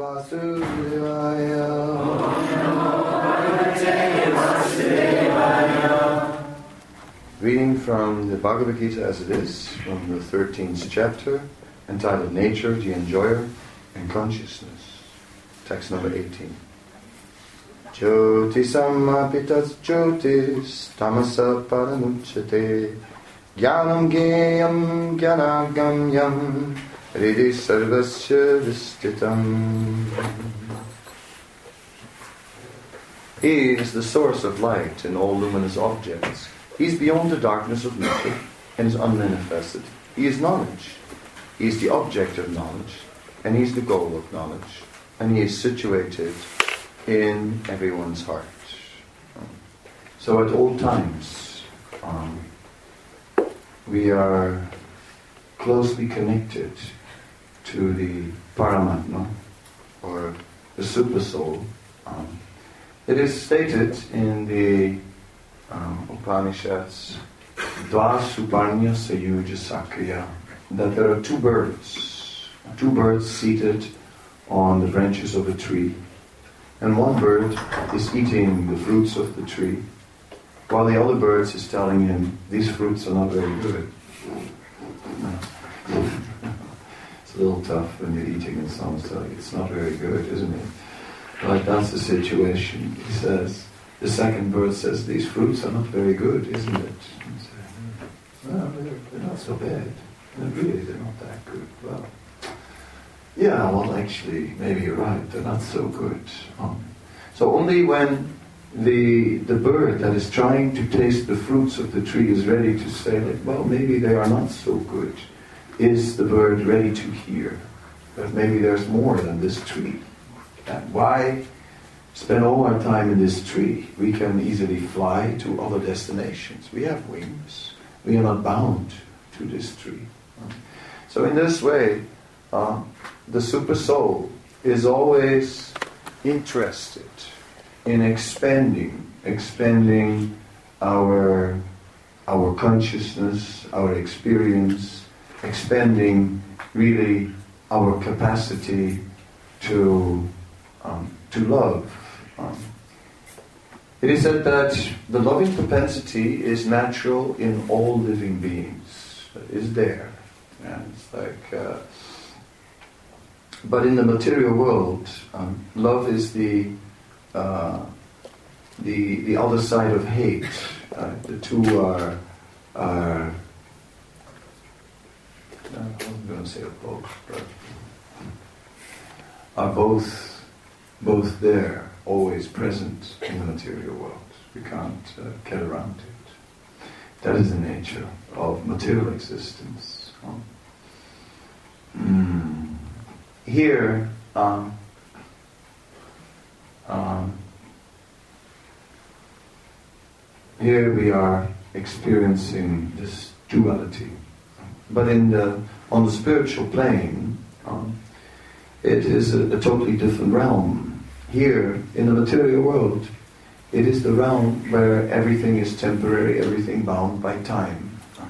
Vasudevaya. Reading from the Bhagavad Gita as it is, from the 13th chapter, entitled Nature, the Enjoyer, and Consciousness. Text number 18. Jyotisam apitas jyotis tamasa paramuchyate jnanam geyam gyanagamyam Ridi sarvasya vistitam. He is the source of light in all luminous objects. He is beyond the darkness of nature and is unmanifested. He is knowledge. He is the object of knowledge, and he is the goal of knowledge, and he is situated in everyone's heart. So at all times, we are closely connected to the Paramatma, or the Super Soul. It is stated in the Upanishads, Dva Suparnya Sayuja Sakriya, that there are two birds seated on the branches of a tree, and one bird is eating the fruits of the tree, while the other bird is telling him, these fruits are not very good. It's a little tough when you're eating and someone's telling you it's not very good, isn't it? But that's the situation. He says, the second bird says, these fruits are not very good, isn't it? And say, well, they're not so bad. And really, they're not that good. Well, yeah, well, actually, maybe you're right. They're not so good. So only when the bird that is trying to taste the fruits of the tree is ready to say, like, well, maybe they are not so good, is the bird ready to hear that maybe there's more than this tree. And why spend all our time in this tree? We can easily fly to other destinations. We have wings. We are not bound to this tree. So in this way, the Super Soul is always interested in expanding our consciousness, our experience, expanding really our capacity to love. It is said that the loving propensity is natural in all living beings. It is there. Yeah, it's like, but in the material world, love is the other side of hate. The two are I wasn't going to say both, but are both there, always present in the material world. We can't get around it. That is the nature of material existence. Here, here we are experiencing this duality, but on the spiritual plane, it is a totally different realm. Here, in the material world, it is the realm where everything is temporary, everything bound by time.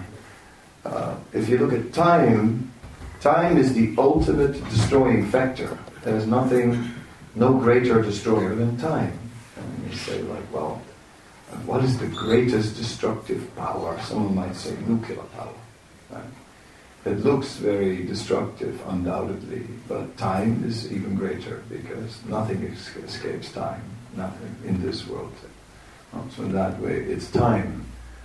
If you look at time, time is the ultimate destroying factor. There is no greater destroyer than time. And you say, like, well, what is the greatest destructive power? Someone might say nuclear power. Right? It looks very destructive, undoubtedly, but time is even greater because nothing escapes time, nothing in this world. So in that way, it's time.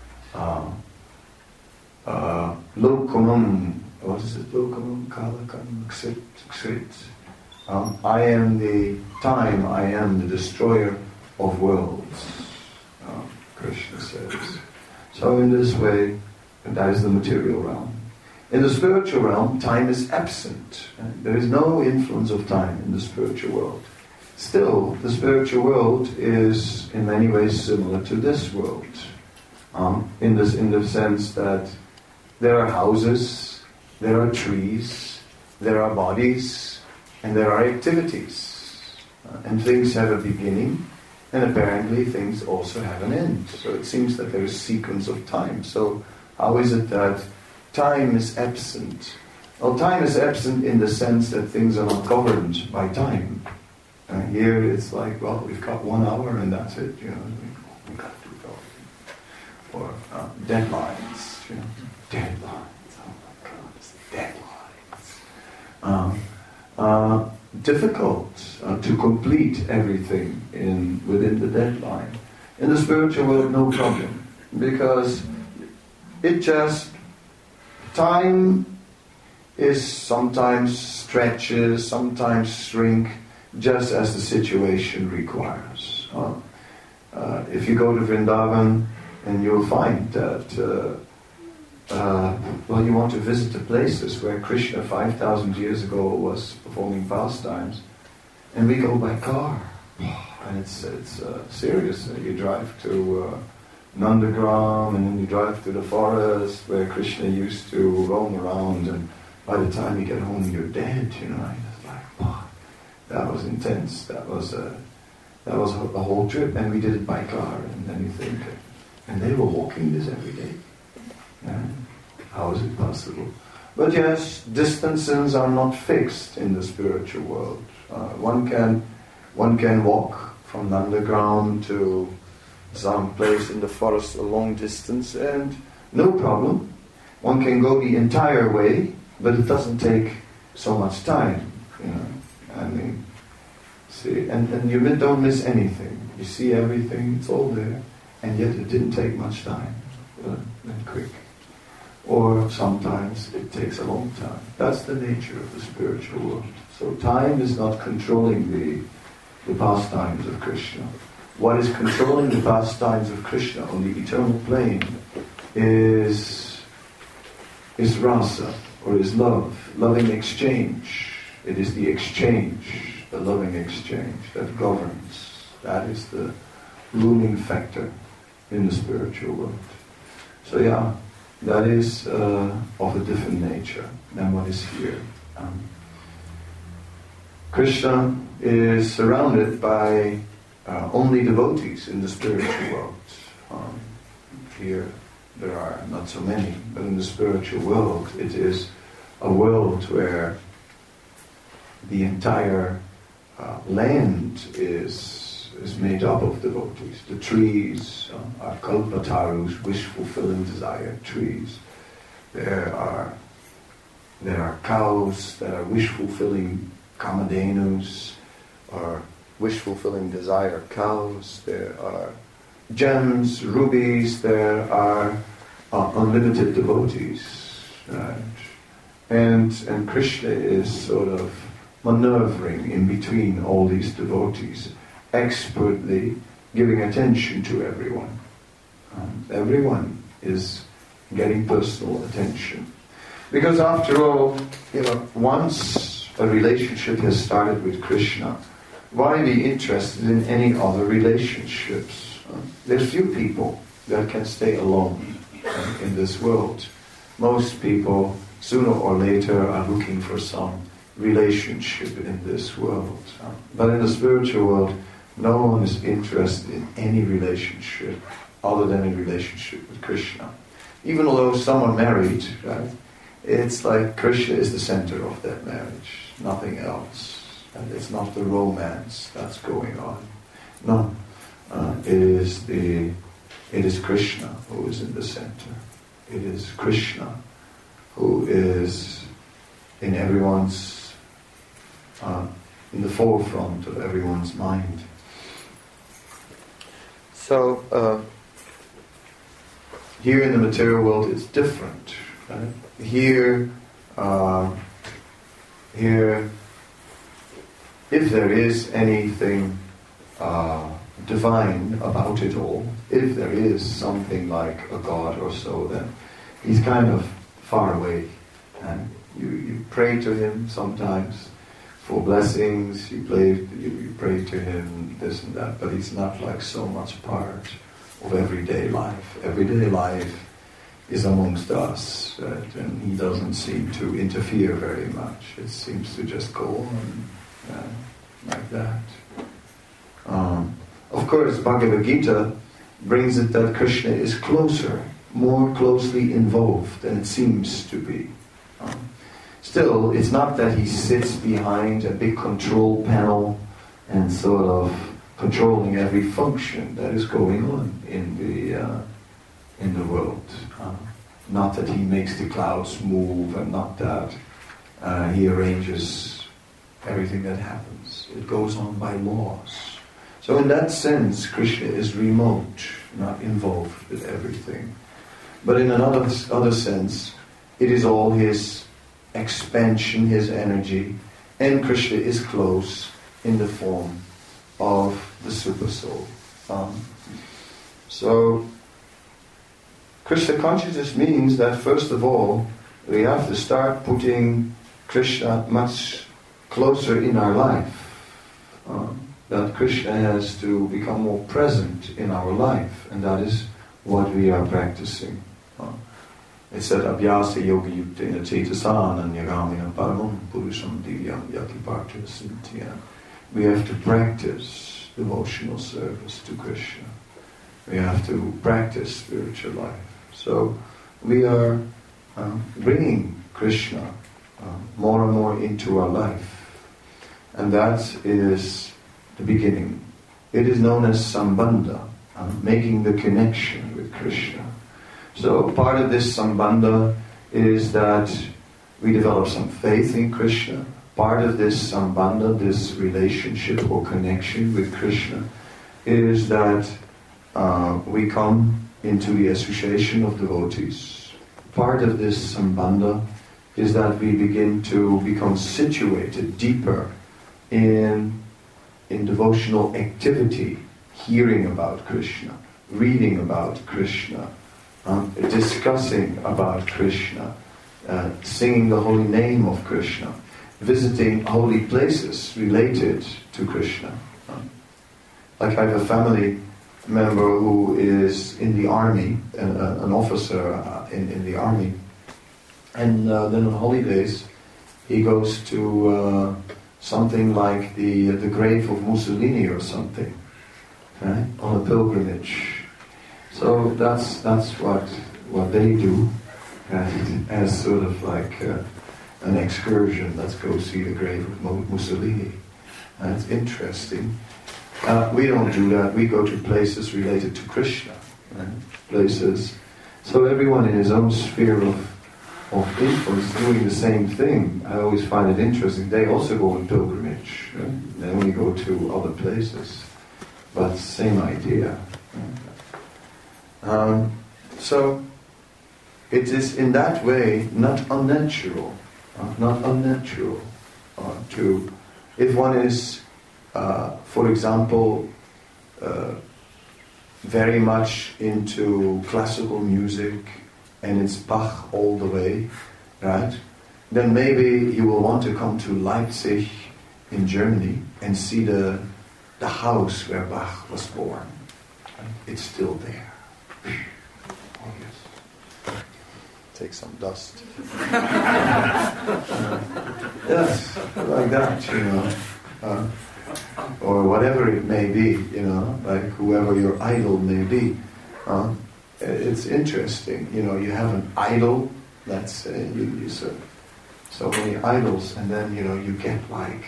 Lokamam, what is it? Lokamam, kalakam, ksit. I am the time, I am the destroyer of worlds, Krishna says. So in this way, that is the material realm. In the spiritual realm, time is absent. There is no influence of time in the spiritual world. Still, the spiritual world is in many ways similar to this world. In the sense that there are houses, there are trees, there are bodies, and there are activities. And things have a beginning, and apparently things also have an end. So it seems that there is a sequence of time. So how is it that time is absent Well, time is absent in the sense that things are not governed by time. Here it's like, well, we've got 1 hour and that's it, we got to go. Or deadlines, deadlines, oh my God, deadlines. Difficult to complete everything within the deadline. In the spiritual world, no problem, because time is sometimes stretches, sometimes shrink, just as the situation requires. If you go to Vrindavan, and you'll find that, you want to visit the places where Krishna 5,000 years ago was performing pastimes, and we go by car. And it's serious. You drive to Nandagram, and then you drive to the forest where Krishna used to roam around, and by the time you get home, you're dead. It's like, that was intense. That was a whole trip, and we did it by car. And then you think, and they were walking this every day. How is it possible? But yes, distances are not fixed in the spiritual world. One can walk from Nandagram to some place in the forest a long distance, and no problem. One can go the entire way, but it doesn't take so much time. See, and you don't miss anything. You see everything; it's all there, and yet it didn't take much time. And quick. Or sometimes it takes a long time. That's the nature of the spiritual world. So time is not controlling the pastimes of Krishna. What is controlling the pastimes of Krishna on the eternal plane is rasa, or is love, loving exchange. It is the exchange, the loving exchange that governs. That is the ruling factor in the spiritual world. So that is of a different nature than what is here. Krishna is surrounded by only devotees in the spiritual world. Here there are not so many, but in the spiritual world it is a world where the entire land is made up of devotees. The trees are kalpatarus, wish-fulfilling desire trees. There are cows that are wish-fulfilling kamadhenus, or wish-fulfilling desire cows. There are gems, rubies. There are unlimited devotees, right? And Krishna is sort of maneuvering in between all these devotees, expertly giving attention to everyone. Everyone is getting personal attention. Because after all, once a relationship has started with Krishna, why be interested in any other relationships? There's few people that can stay alone in this world. Most people, sooner or later, are looking for some relationship in this world. But in the spiritual world, no one is interested in any relationship other than a relationship with Krishna. Even though some are married, right? It's like Krishna is the center of that marriage, nothing else. And it's not the romance that's going on. No, it is Krishna who is in the center. It is Krishna who is in everyone's, in the forefront of everyone's mind. So, here in the material world it's different. Right? Here, if there is anything divine about it all, if there is something like a God or so, then he's kind of far away. And you pray to him sometimes for blessings, you pray to him this and that, but he's not like so much part of everyday life. Everyday life is amongst us, right? And he doesn't seem to interfere very much. It seems to just go on like that. Of course, Bhagavad Gita brings it that Krishna is closer, more closely involved than it seems to be. It's still, it's not that he sits behind a big control panel and sort of controlling every function that is going on in the world. Not that he makes the clouds move, and not that he arranges everything that happens. It goes on by laws. So in that sense, Krishna is remote, not involved with everything. But in another sense, it is all his expansion, his energy, and Krishna is close in the form of the Supersoul. So, Krishna consciousness means that first of all, we have to start putting Krishna much closer in our life. That Krishna has to become more present in our life, and that is what we are practicing. It said, Abhyasa yoga yuktena cetasana anyagamina paramam purusham divyam yati partha sintya. We have to practice devotional service to Krishna. We have to practice spiritual life. So we are bringing Krishna more and more into our life. And that is the beginning. It is known as sambandha, making the connection with Krishna. So part of this sambandha is that we develop some faith in Krishna. Part of this sambandha, this relationship or connection with Krishna, is that we come into the association of devotees. Part of this sambandha is that we begin to become situated deeper in devotional activity, hearing about Krishna, reading about Krishna, discussing about Krishna, singing the holy name of Krishna, visiting holy places related to Krishna. Like I have a family member who is in the army, an officer in the army, and then on holidays he goes to something like the grave of Mussolini or something, right? On a pilgrimage. So that's what they do, as sort of like an excursion. Let's go see the grave of Mussolini. That's interesting. We don't do that. We go to places related to Krishna, right? Places. So everyone in his own sphere of influence doing the same thing. I always find it interesting. They also go on pilgrimage. Right? They only go to other places, but same idea. Right? So it is in that way not unnatural. To if one is, for example, very much into classical music, and it's Bach all the way, right? Then maybe you will want to come to Leipzig in Germany and see the house where Bach was born. Right? It's still there. Oh yes. Take some dust. Yes, like that, you know. Or whatever it may be, you know, like whoever your idol may be. It's interesting, you know, you have an idol, that's you so many idols, and then, you know, you get like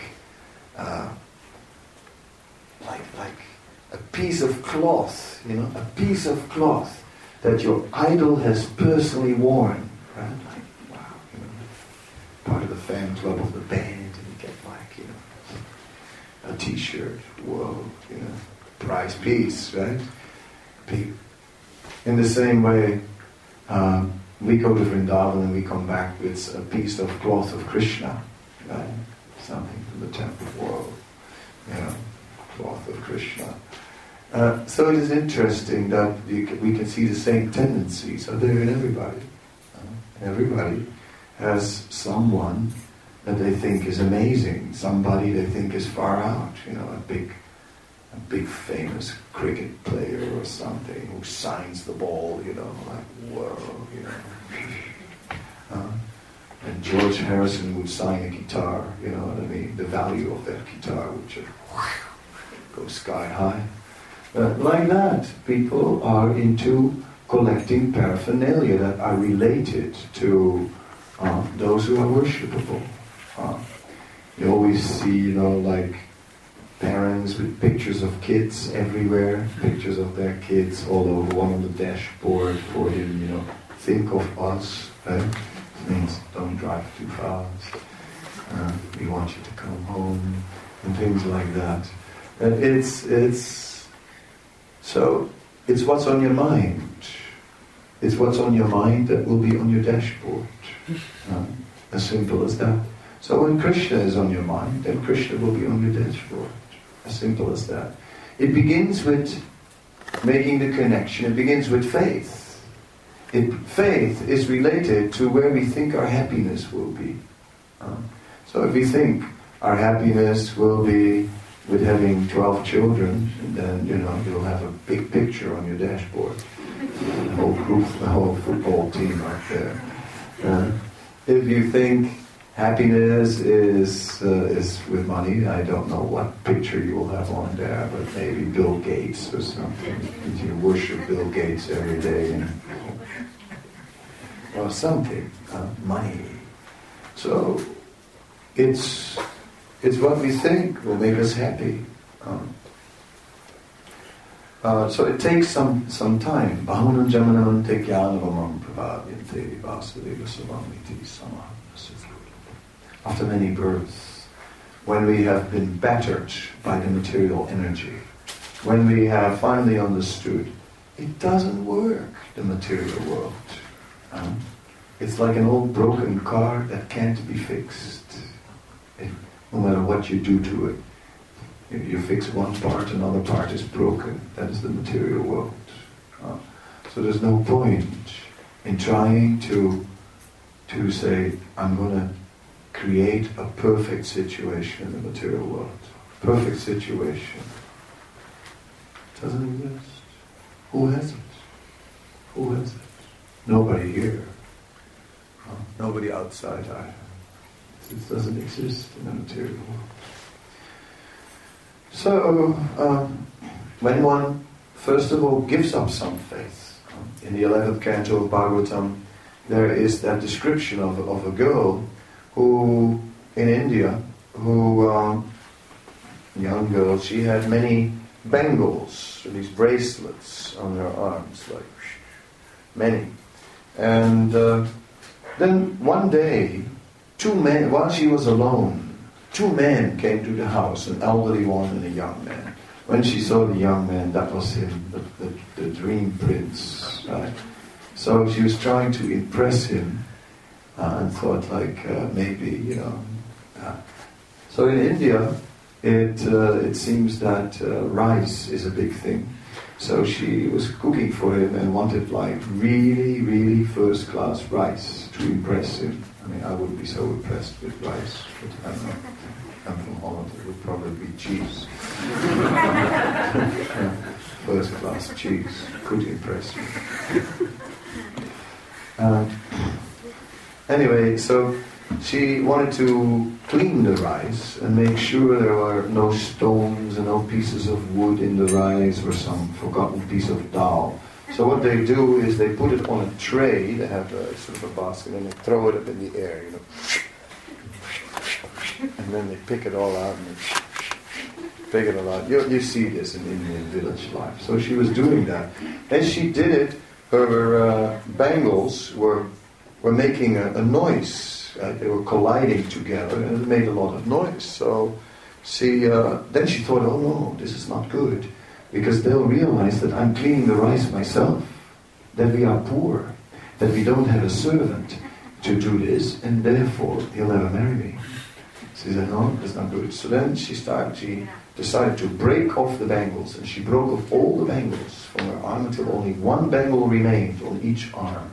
a piece of cloth, you know, a piece of cloth that your idol has personally worn, right? Like, wow, you know, part of the fan club of the band, and you get like, you know, a t-shirt, whoa, you know, prize piece, right? In the same way, we go to Vrindavan and we come back with a piece of cloth of Krishna, right? Something from the temple world, you know, cloth of Krishna. So it is interesting that we can see the same tendencies are there in everybody. Everybody has someone that they think is amazing, somebody they think is far out, you know, a big famous cricket player or something who signs the ball, you know, like, whoa, you know. And George Harrison would sign a guitar, you know what I mean? The value of that guitar would just go sky high. Like that, people are into collecting paraphernalia that are related to those who are worshipable. You always see, like parents with pictures of kids everywhere, pictures of their kids all over, one on the dashboard for him, think of us, right? It means don't drive too fast, we want you to come home, and things like that. And it's what's on your mind. It's what's on your mind that will be on your dashboard. As simple as that. So when Krishna is on your mind, then Krishna will be on your dashboard. As simple as that. It begins with making the connection. It begins with faith. Faith is related to where we think our happiness will be. So if we think our happiness will be with having 12 children, then you'll have a big picture on your dashboard. The whole group, the whole football team right there. If you think happiness is with money, I don't know what picture you will have on there, but maybe Bill Gates or something. You worship Bill Gates every day, or something. Money. So it's what we think will make us happy. So it takes some time. Bahunan jamanamante jnanavamam prabhavyante vasudeva savamiti samah. After many births, when we have been battered by the material energy, when we have finally understood it doesn't work, the material world. It's like an old broken car that can't be fixed. No matter what you do to it. You fix one part, another part is broken. That is the material world. So there's no point in trying to say, I'm going to create a perfect situation in the material world. Perfect situation. It doesn't exist. Who has it? Who has it? Nobody here. Nobody outside either. It doesn't exist in the material world. So, when one, first of all, gives up some faith, in the 11th canto of Bhagavatam, there is that description of a girl who, in India, young girl, she had many bangles, these bracelets on her arms, like many. And then one day, two men, while she was alone, two men came to the house, an elderly one and a young man. When she saw the young man, that was him, the dream prince. Right? So she was trying to impress him and thought maybe, So in India, it seems that rice is a big thing. So she was cooking for him and wanted really, really first-class rice to impress him. I mean, I wouldn't be so impressed with rice, but I don't know. I'm from Holland, it would probably be cheese. First-class cheese could impress me. Anyway, so she wanted to clean the rice and make sure there were no stones and no pieces of wood in the rice or some forgotten piece of dal. So what they do is they put it on a tray, they have sort of a basket, and they throw it up in the air, and then they pick it all out and pick it all out. You see this in Indian village life. So she was doing that. As she did it, her bangles were making a noise. They were colliding together and it made a lot of noise. So then she thought, oh no, this is not good. Because they'll realize that I'm cleaning the rice myself. That we are poor. That we don't have a servant to do this. And therefore, he'll never marry me. She said, no, that's not good. So then she decided to break off the bangles. And she broke off all the bangles from her arm until only one bangle remained on each arm.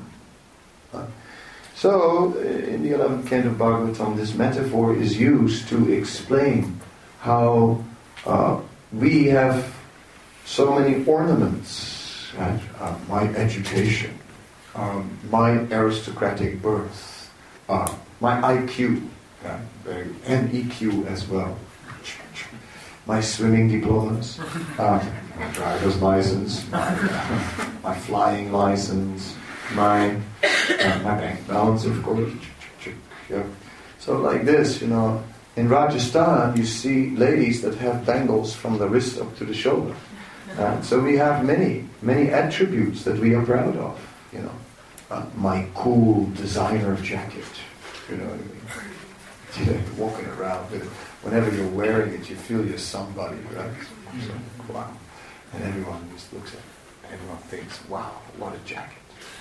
So, in the 11th canto of Bhagavatam, this metaphor is used to explain how we have so many ornaments, right? My education, my aristocratic birth, my IQ, and EQ as well, my swimming diplomas, my driver's license, my flying license, my bank balance, of course, Yeah. So like this, in Rajasthan you see ladies that have bangles from the wrist up to the shoulder. So we have many attributes that we are proud of. My cool designer jacket. You know what I mean? Walking around with it. Whenever you're wearing it, you feel you're somebody, right? So, wow. And everyone just looks at it. Everyone thinks, wow, what a jacket.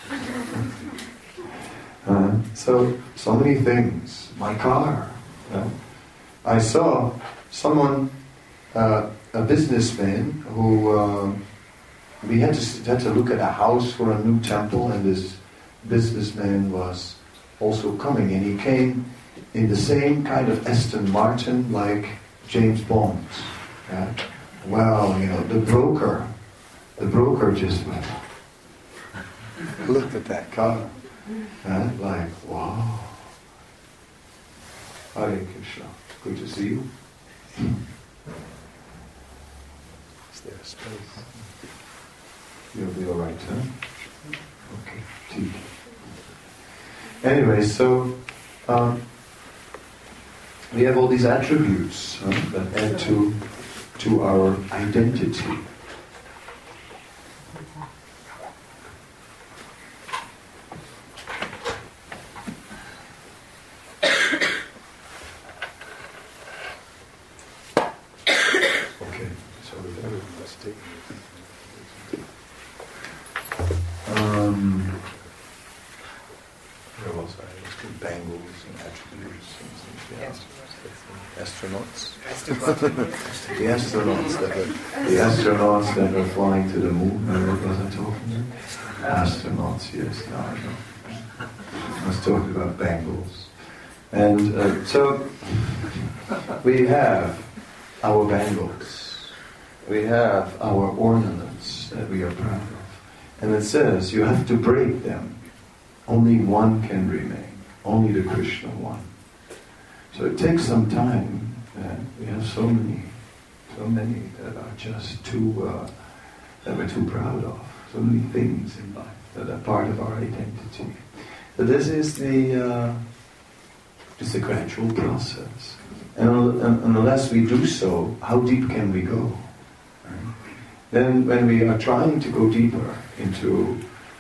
So many things. My car. I saw someone, a businessman, who we had to look at a house for a new temple, and this businessman was also coming, and he came in the same kind of Aston Martin like James Bond. Yeah? Well, the broker just went, looked at that car, like, wow. Hare Krishna, good to see you. Is there a space? You'll be all right, huh? Okay, anyway, so we have all these attributes that add to our identity. Okay, so let's take where was I? Let's do bangles and attributes and things. Yeah. Astronauts. The astronauts that are flying to the moon. What was I talking about? Astronauts, yes. No, I know. I was talking about bangles. And so we have our bangles. We have our ornaments that we are proud of. And it says you have to break them. Only one can remain. Only the Krishna one. So it takes some time. We have so many that are just that we're too proud of. So many things in life that are part of our identity. So this is the gradual process. And unless we do so, how deep can we go? Right? Then when we are trying to go deeper into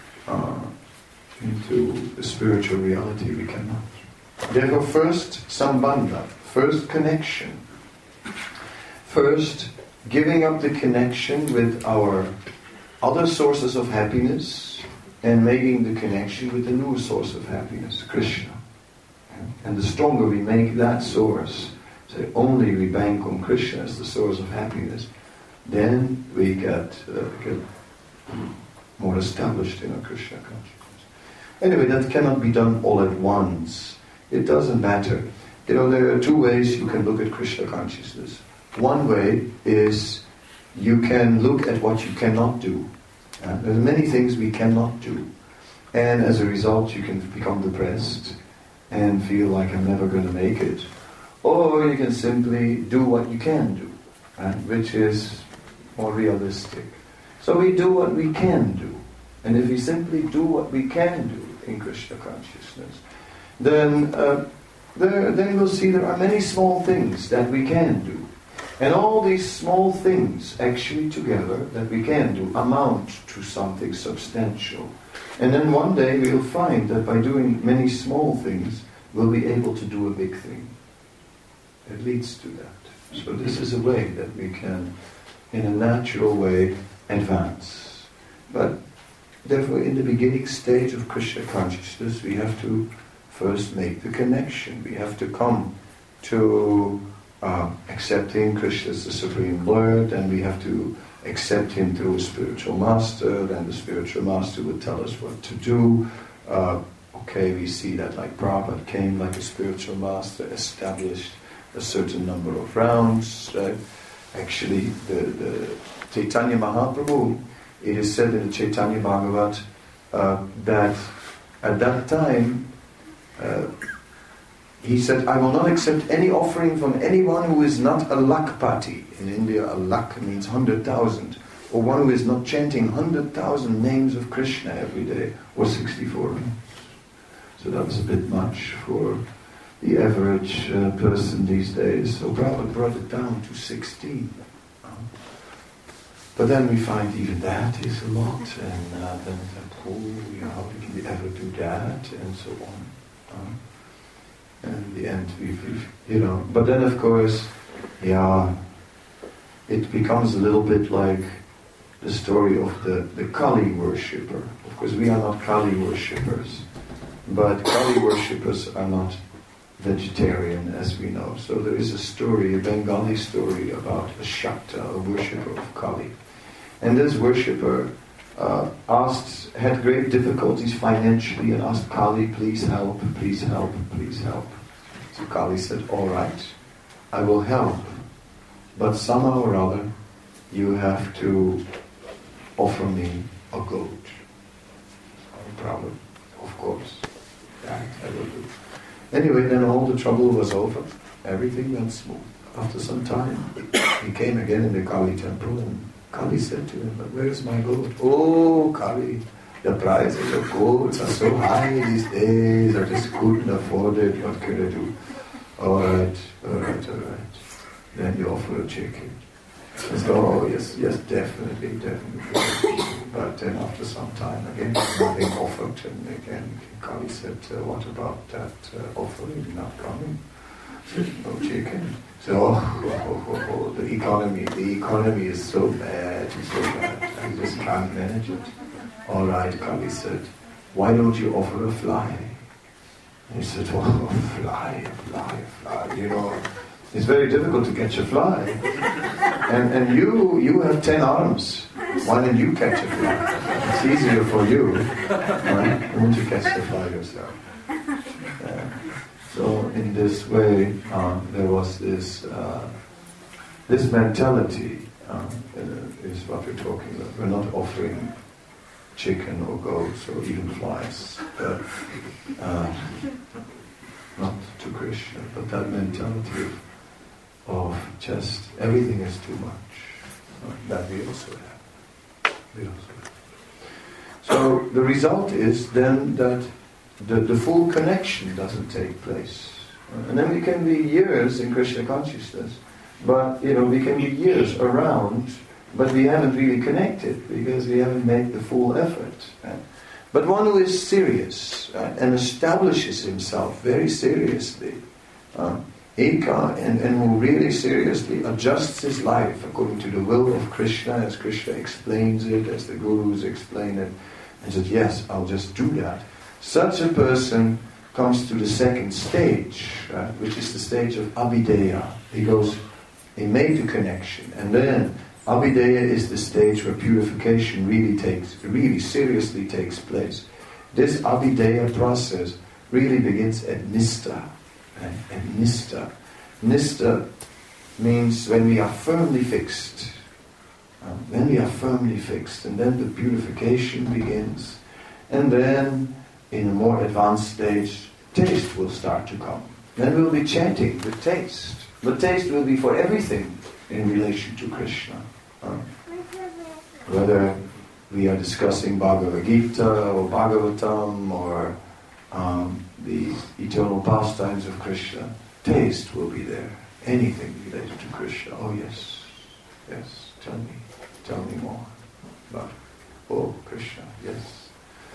the spiritual reality, we cannot. Therefore, first sambandha, first connection. First, giving up the connection with our other sources of happiness and making the connection with the new source of happiness, Krishna. And the stronger we make that source, say only we bank on Krishna as the source of happiness, then we get more established in our Krishna consciousness. Anyway, that cannot be done all at once. It doesn't matter. There are two ways you can look at Krishna consciousness. One way is you can look at what you cannot do. There are many things we cannot do. And as a result, you can become depressed and feel like I'm never going to make it. Or you can simply do what you can do, which is more realistic. So we do what we can do. And if we simply do what we can do in Krishna consciousness, then we'll see there are many small things that we can do. And all these small things actually together that we can do amount to something substantial. And then one day we'll find that by doing many small things, we'll be able to do a big thing. It leads to that. So this is a way that we can, in a natural way, advance. But therefore, in the beginning stage of Krishna consciousness, we have to first make the connection. We have to come to accepting Krishna as the Supreme Lord, and we have to accept Him through a spiritual master, then the spiritual master would tell us what to do. We see that like Prabhupada came like a spiritual master, established a certain number of rounds. Actually, the Chaitanya Mahaprabhu, it is said in the Chaitanya Bhagavat that at that time, he said, I will not accept any offering from anyone who is not a lakpati. In India, a lakh means 100,000. Or one who is not chanting 100,000 names of Krishna every day, or 64 rounds. So that was a bit much for the average person these days. So Prabhupada brought it down to 16. But then we find even that is a lot, and then it's like, how can we ever do that, and so on. And in the end, we've. But then of course, it becomes a little bit like the story of the Kali worshipper. Of course, we are not Kali worshippers, but Kali worshippers are not vegetarian, as we know. So there is a story, a Bengali story about a Shakta, a worshipper of Kali. And this worshipper had great difficulties financially and asked Kali, please help, please help, please help. So Kali said, all right, I will help, but somehow or other you have to offer me a goat. No problem, of course. That I will do. Anyway, then all the trouble was over. Everything went smooth. After some time, he came again in the Kali temple, and Kali said to him, but where is my goat? Oh, Kali, the prices of goats are so high these days, I just couldn't afford it, what could I do? All right. Then you offer a chicken. I said, oh, yes, definitely. But then after some time, again, nothing offered, and again, Kali said, what about that offering not coming? No chicken. So, the economy is so bad, I just can't manage it. All right, Kali said, why don't you offer a fly? And he said, oh, fly. It's very difficult to catch a fly. And you have 10 arms. Why don't you catch a fly? It's easier for you. Right? Why don't you catch the fly yourself? So in this way, there was this mentality is what we're talking about. We're not offering chicken or goats or even flies, but not to Krishna. But that mentality of just everything is too much, that we also have. So the result is then that the full connection doesn't take place. And then we can be years in Krishna consciousness, but we can be years around, but we haven't really connected because we haven't made the full effort. But one who is serious and establishes himself very seriously, and who really seriously adjusts his life according to the will of Krishna, as Krishna explains it, as the Gurus explain it, and says, yes, I'll just do that. Such a person comes to the second stage, which is the stage of Abhideya. He made the connection, and then Abhideya is the stage where purification really seriously takes place. This Abhideya process really begins at Nistha. And Nistha means when we are firmly fixed. And then the purification begins. And then, in a more advanced stage, taste will start to come. Then we'll be chanting with taste. But taste will be for everything in relation to Krishna. Whether we are discussing Bhagavad Gita or Bhagavatam or the eternal pastimes of Krishna, taste will be there. Anything related to Krishna. Oh yes, tell me more about Krishna, yes.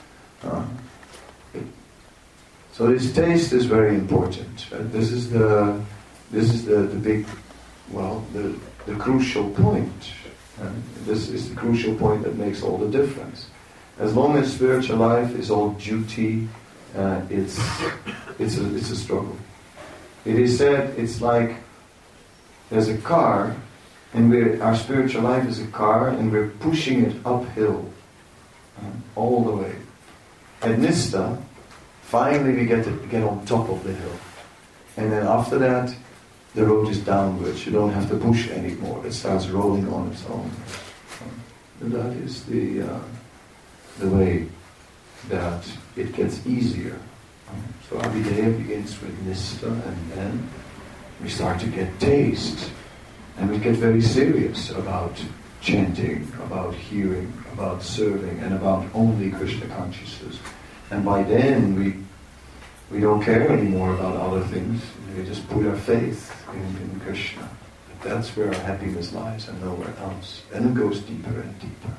So this taste is very important. This is the big, the crucial point. This is the crucial point that makes all the difference. As long as spiritual life is all duty, it's a struggle. It is said it's like there's a car, and our spiritual life is a car, and we're pushing it uphill all the way. At Nistha, finally we get on top of the hill, and then after that, the road is downwards. You don't have to push anymore. It starts rolling on its own. And that is the way that it gets easier. So Abhideya begins with Nistha, and then we start to get taste. And we get very serious about chanting, about hearing, about serving, and about only Krishna consciousness. And by then We don't care anymore about other things. We just put our faith in Krishna. That's where our happiness lies and nowhere else. And it goes deeper and deeper.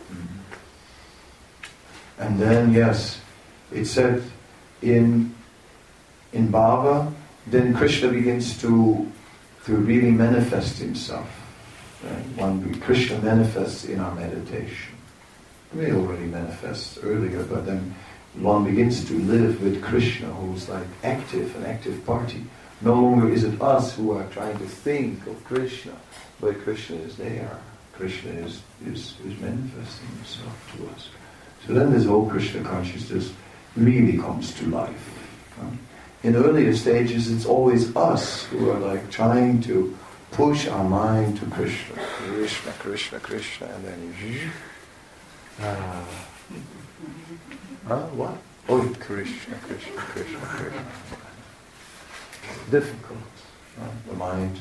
And then, yes, it said in Bhava, then Krishna begins to really manifest himself. Right? Krishna manifests in our meditation. We already manifest earlier, but then one begins to live with Krishna, who's like an active party. No longer is it us who are trying to think of Krishna, but Krishna is there. Krishna is manifesting himself to us. So then this whole Krishna consciousness really comes to life. In earlier stages, it's always us who are like trying to push our mind to Krishna. Krishna, Krishna, Krishna, and then what? Oh, Krishna, Krishna, Krishna, Krishna. Difficult, the mind.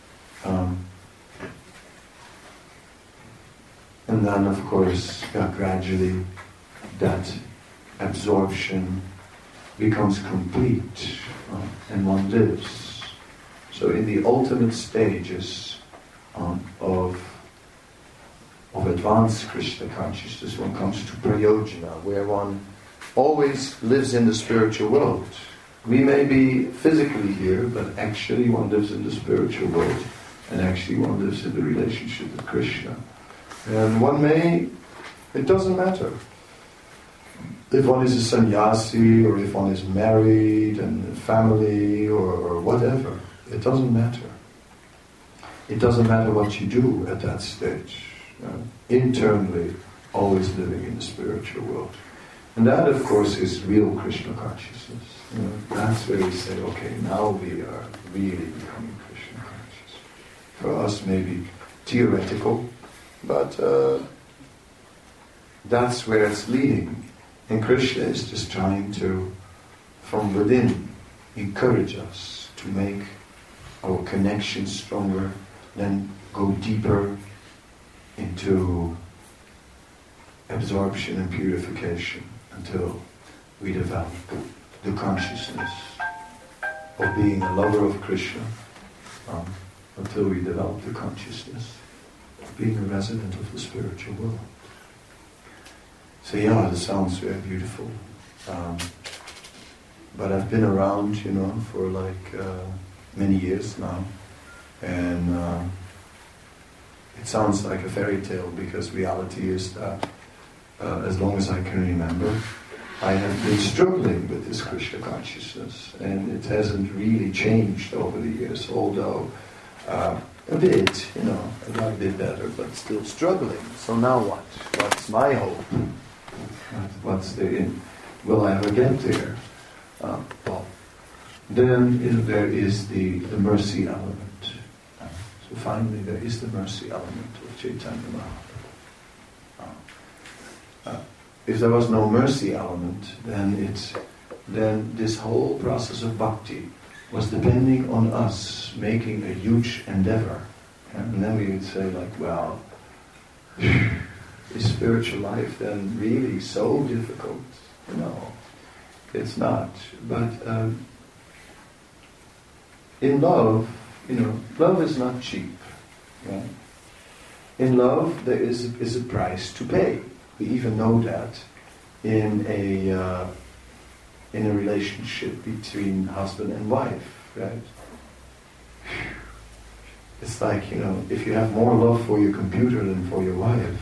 And then, of course, gradually that absorption becomes complete, and one lives. So in the ultimate stages of advanced Krishna consciousness, one comes to prayojana, where one always lives in the spiritual world. We may be physically here, but actually one lives in the spiritual world, and actually one lives in the relationship with Krishna. And it doesn't matter if one is a sannyasi, or if one is married and family, or whatever. It doesn't matter. It doesn't matter what you do at that stage. Internally, always living in the spiritual world. And that, of course, is real Krishna consciousness. That's where we say, okay, now we are really becoming Krishna conscious. For us, maybe theoretical, but that's where it's leading. And Krishna is just trying to, from within, encourage us to make our connection stronger, then go deeper into absorption and purification until we develop the consciousness of being a lover of Krishna, until we develop the consciousness of being a resident of the spiritual world. So yeah, this sounds very beautiful. But I've been around, for many years now. And it sounds like a fairy tale, because reality is that as long as I can remember, I have been struggling with this Krishna consciousness, and it hasn't really changed over the years, although a bit, a lot bit better, but still struggling. So now what? What's my hope? Will I ever get there? Well, then there is the mercy element. So finally there is the mercy element of Chaitanya Mahaprabhu. If there was no mercy element, then this whole process of bhakti was depending on us making a huge endeavor. And then we would say well, is spiritual life then really so difficult? No, it's not. But in love, love is not cheap. Right? In love, there is a price to pay. We even know that in a relationship between husband and wife, right? It's like, if you have more love for your computer than for your wife,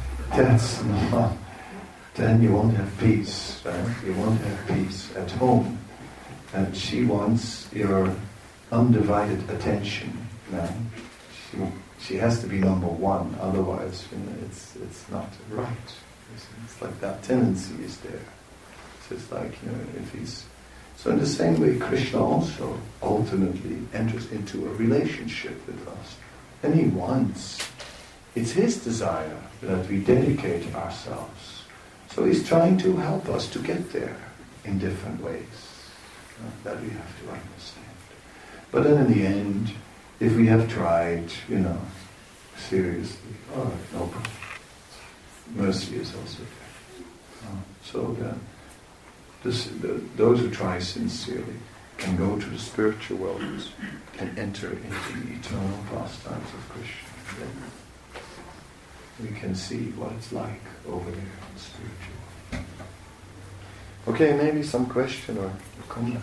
then you won't have peace, right? You won't have peace at home. And she wants your undivided attention, right? She has to be number one, otherwise, it's not right. It's like that tendency is there. So it's like, if he's... So in the same way, Krishna also ultimately enters into a relationship with us. And he wants, it's his desire that we dedicate ourselves. So he's trying to help us to get there in different ways. That we have to understand. But then in the end, if we have tried, seriously, all right, no problem. Mercy is also there. So those who try sincerely can go to the spiritual worlds and enter into the eternal pastimes of Krishna. Then we can see what it's like over there in the spiritual world. Okay, maybe some question or comment.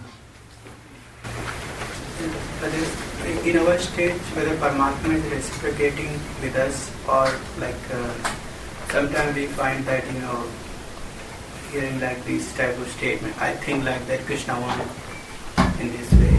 In our state, whether Paramatma is reciprocating with us, or sometimes we find that, hearing like this type of statement, I think like that Krishna wanted in this way.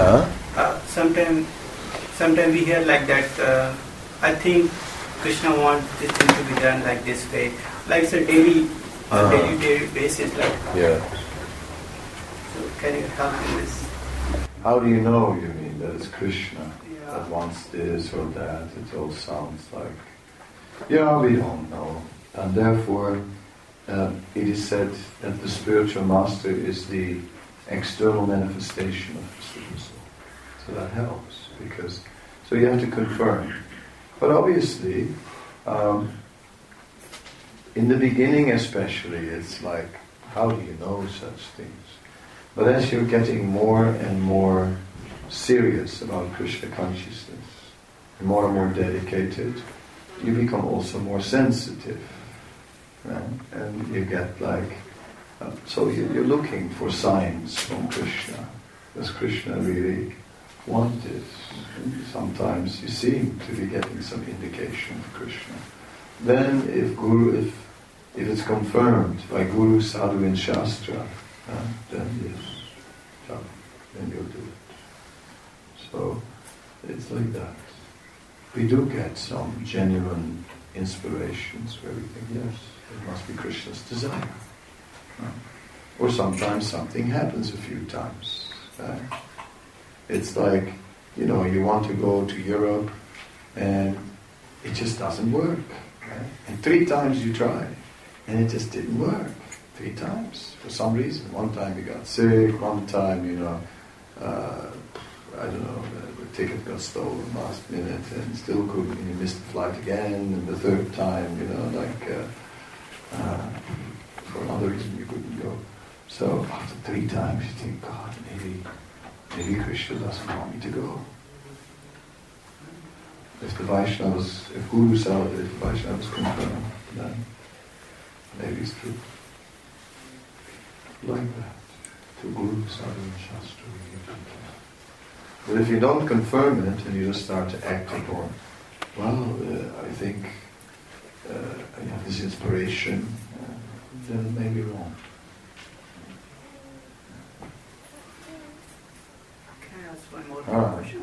Sometimes we hear like that, I think Krishna wants this thing to be done like this way. Like it's a daily basis. Yeah. So can you help me with this? How do you know, you mean, that it's Krishna that wants this or that? It all sounds like... we don't know. And therefore, it is said that the spiritual master is the external manifestation of the Super Soul. So that helps, because... So you have to confirm. But obviously, in the beginning especially, it's like, how do you know such things? But as you're getting more and more serious about Krishna consciousness, and more dedicated, you become also more sensitive. Right? And you get so you're looking for signs from Krishna. Does Krishna really want this? And sometimes you seem to be getting some indication of Krishna. Then if it's confirmed by Guru, Sadhu and Shastra, then yes, then you'll do it. So it's like that. We do get some genuine inspirations where we think, yes, it must be Krishna's desire. Or sometimes something happens a few times. It's like, you want to go to Europe and it just doesn't work. Right? And 3 times you try and it just didn't work. 3 times for some reason. One time you got sick, one time, I don't know, the ticket got stolen last minute and still couldn't, you missed the flight again, and the 3rd time, for another reason you couldn't go. So after 3 times you think, God, maybe Krishna doesn't want me to go. If Guru said, if Vaishnavas confirm, then maybe it's true. Like that. To Guru, Sadhu and Shastra. But if you don't confirm it and you just start to act upon, I think I have this inspiration, then it may be wrong. Can I ask one more question?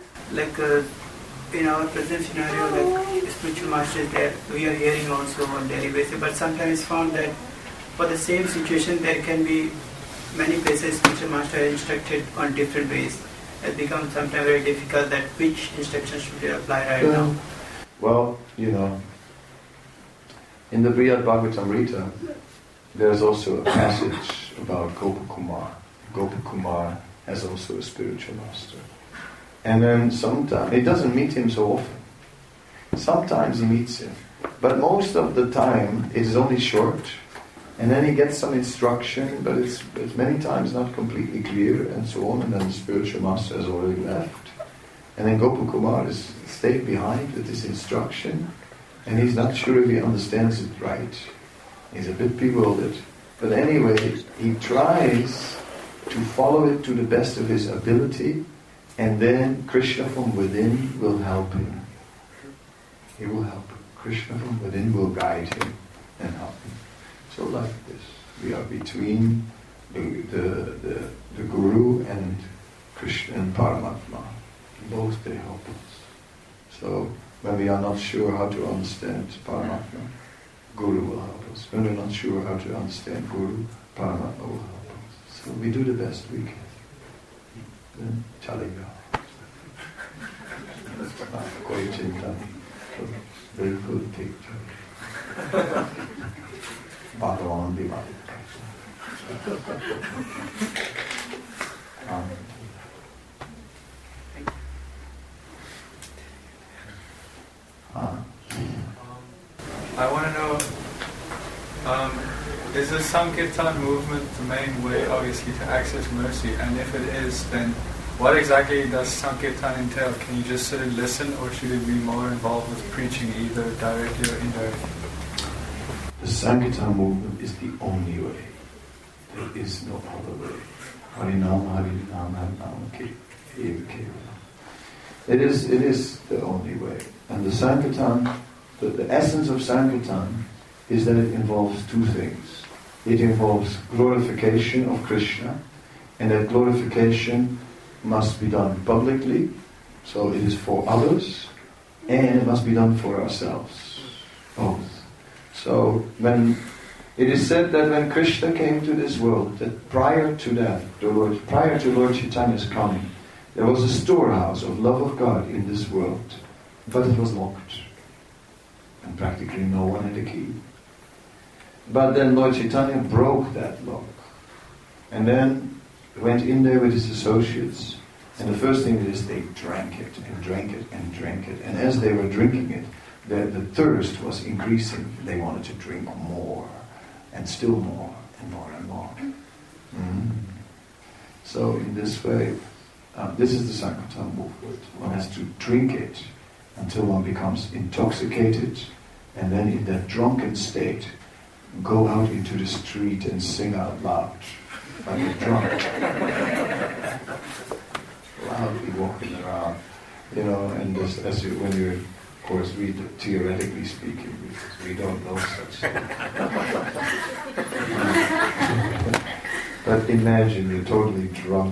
In our present scenario, spiritual masters that we are hearing also on daily basis, but sometimes it's found that for the same situation there can be many places spiritual master are instructed on different ways. It becomes sometimes very difficult that which instructions should we apply right now. Well, in the Brihad Bhagavatamrita, there's also a passage about Gopakumar. Gopakumar has also a spiritual master. And then sometimes, he doesn't meet him so often. Sometimes he meets him. But most of the time, it is only short. And then he gets some instruction, but it's many times not completely clear, and so on. And then the spiritual master has already left. And then Gopakumar is stayed behind with this instruction. And he's not sure if he understands it right. He's a bit bewildered. But anyway, he tries to follow it to the best of his ability. And then Krishna from within will help him. He will help him. Krishna from within will guide him and help him. So like this, we are between the Guru and Krishna and Paramatma. Both they help us. So when we are not sure how to understand Paramatma, Guru will help us. When we're not sure how to understand Guru, Paramatma will help us. So we do the best we can. Then chalega. Koi chinta. Bilkul picture. Bhagavan Divadi. I want to know, Is the Sankirtan movement the main way, obviously, to access mercy? And if it is, then what exactly does Sankirtan entail? Can you just sort of listen, or should it be more involved with preaching, either directly or indirectly? The Sankirtan movement is the only way. There is no other way. Harinam, Harinam, Harinam, It is the only way. And the Sankirtan, the essence of Sankirtan is that it involves two things. It involves glorification of Krishna, and that glorification must be done publicly, so it is for others, and it must be done for ourselves, both. So when it is said that when Krishna came to this world, that prior to that, prior to Lord Chaitanya's coming, there was a storehouse of love of God in this world, but it was locked, and practically no one had a key. But then Lord Chaitanya broke that lock, and then went in there with his associates, and the first thing is they drank it, and drank it, and drank it, and as they were drinking it, the thirst was increasing. They wanted to drink more, and still more, and more and more. So in this way, this is the Sankirtan movement. One has to drink it until one becomes intoxicated, and then in that drunken state, go out into the street and sing out loud, like a drunk. Loudly walking around, and when you, of course, read theoretically speaking, because we don't know such things. But imagine you're totally drunk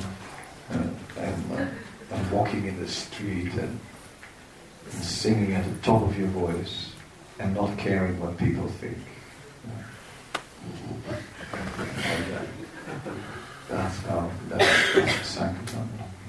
and walking in the street and singing at the top of your voice and not caring what people think. That's the Sankirtan.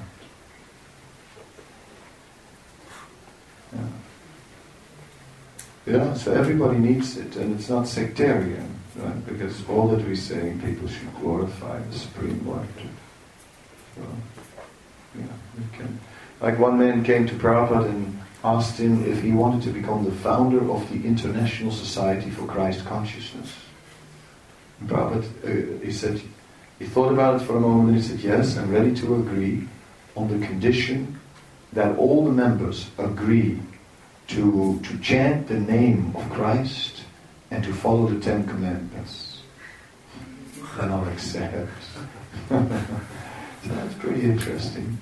So everybody needs it, and it's not sectarian, right? Because all that we're saying, people should glorify the Supreme Lord. So, we can. Like one man came to Prabhupada and asked him if he wanted to become the founder of the International Society for Christ Consciousness. And Prabhupada, he said, he thought about it for a moment and he said, yes, I'm ready to agree on the condition that all the members agree to chant the name of Christ and to follow the 10 Commandments. Then I'll accept. So that's pretty interesting.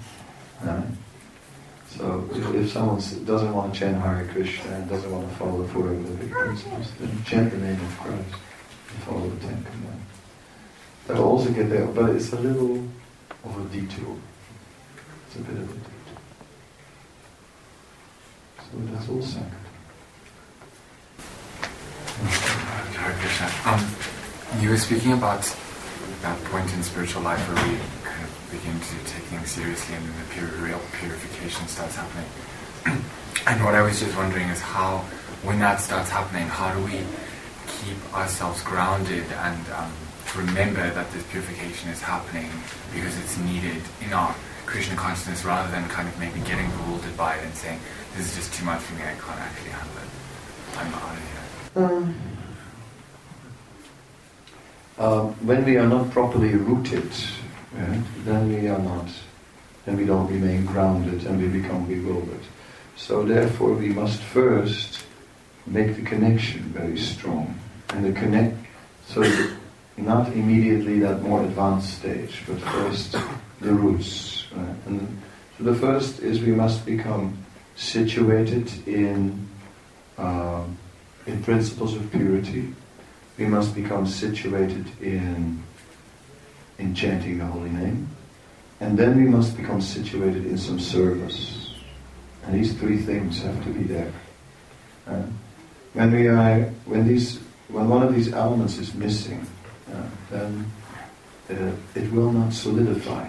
So if someone doesn't want to chant Hare Krishna and doesn't want to follow the 4 Olympic principles, then chant the name of Christ and follow the 10 Commandments. That will also get there, but it's a little of a detour. It's a bit of a detour. So that's all Sankirtan. Hare Krishna. You were speaking about that point in spiritual life where we kind of begin to take things seriously and then the real purification starts happening. And what I was just wondering is how, when that starts happening, how do we keep ourselves grounded and remember that this purification is happening because it's needed in our Krishna consciousness, rather than kind of maybe getting bewildered by it and saying, this is just too much for me, I can't actually handle it, I'm out of here. When we are not properly rooted, then we don't remain grounded and we become bewildered. So therefore we must first make the connection very strong. And so not immediately that more advanced stage, but first the roots. And so the first is we must become situated in principles of purity. We must become situated in chanting the holy name, and then we must become situated in some service. And these 3 things have to be there. When one of these elements is missing, then it will not solidify.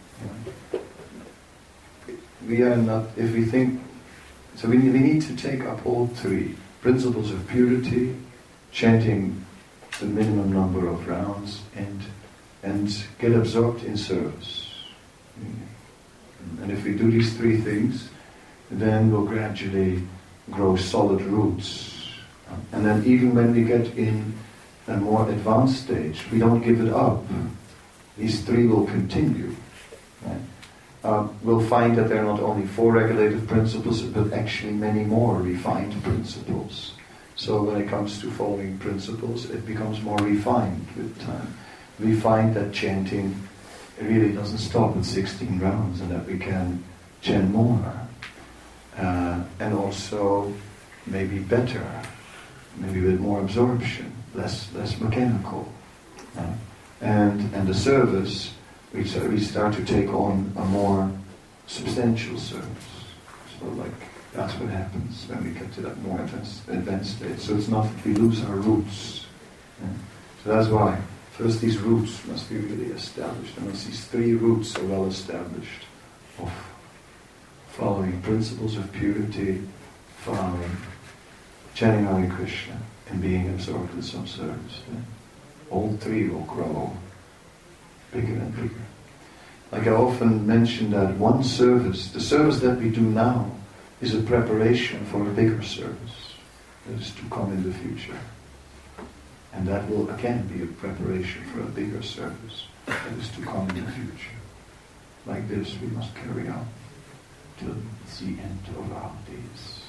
We are not. If we think, so we need to take up all 3 principles of purity, chanting the minimum number of rounds, and get absorbed in service. And if we do these 3 things, then we'll gradually grow solid roots. And then even when we get in a more advanced stage, we don't give it up. These three will continue. Right? We'll find that there are not only 4 regulative principles, but actually many more refined principles. So when it comes to following principles, it becomes more refined with time. We find that chanting really doesn't stop at 16 rounds, and that we can chant more. And also maybe better, maybe with more absorption, less mechanical. And the service, we start to take on a more substantial service. So like, that's what happens when we get to that more advanced state. So it's not that we lose our roots. So that's why first these roots must be really established. And once these 3 roots are well established, of following principles of purity, following chanting Hare Krishna, and being absorbed in some service, all 3 will grow bigger and bigger. Like I often mention that one service, the service that we do now, is a preparation for a bigger service that is to come in the future. And that will again be a preparation for a bigger service that is to come in the future. Like this we must carry on till the end of our days.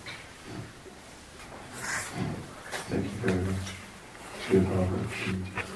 Thank you very much. Good Harvard.